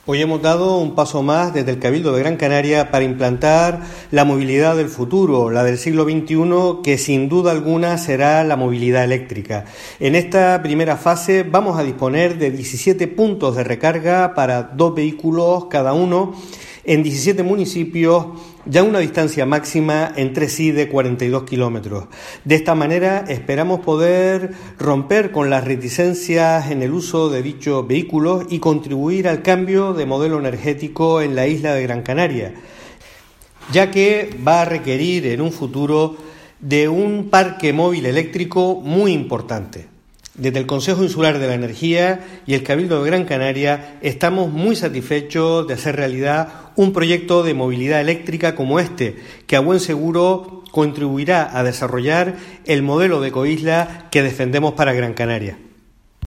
Hoy hemos dado un paso más desde el Cabildo de Gran Canaria para implantar la movilidad del futuro, la del siglo XXI, que sin duda alguna será la movilidad eléctrica. En esta primera fase vamos a disponer de 17 puntos de recarga para 2 vehículos cada uno en 17 municipios, ya a una distancia máxima entre sí de 42 kilómetros. De esta manera esperamos poder romper con las reticencias en el uso de dichos vehículos y contribuir al cambio de modelo energético en la isla de Gran Canaria, ya que va a requerir en un futuro de un parque móvil eléctrico muy importante. Desde el Consejo Insular de la Energía y el Cabildo de Gran Canaria estamos muy satisfechos de hacer realidad un proyecto de movilidad eléctrica como este, que a buen seguro contribuirá a desarrollar el modelo de ecoisla que defendemos para Gran Canaria.